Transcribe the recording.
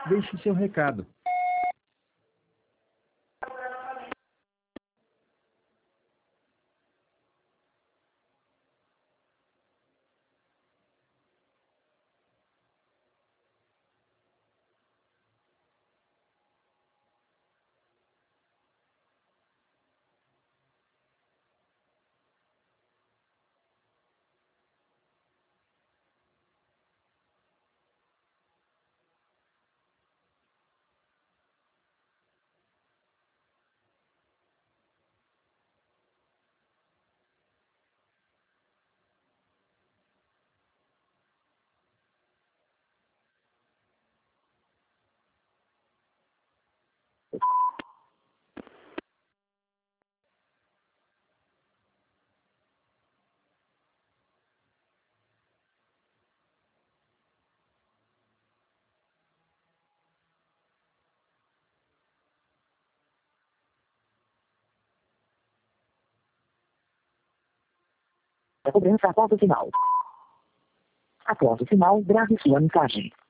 Deixe seu recado. A cobrança após o sinal. Após o sinal, grave sua mensagem.